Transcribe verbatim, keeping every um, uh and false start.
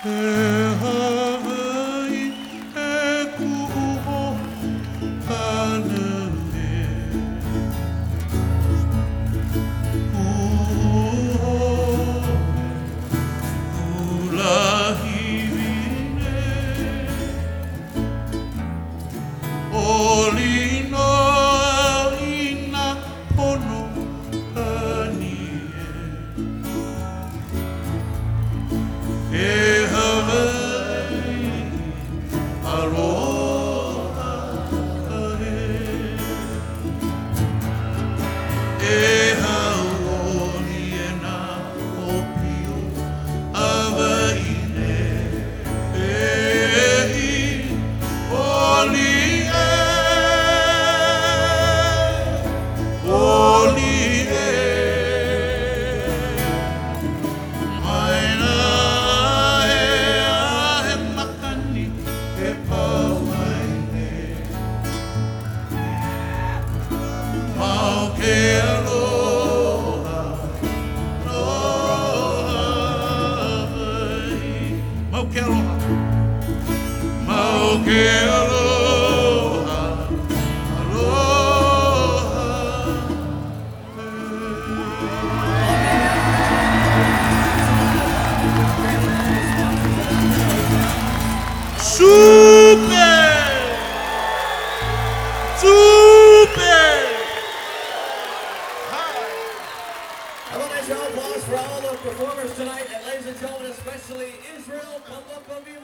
How about a nice round of applause for all the performers tonight, and ladies and gentlemen, especially Israel, come up from you.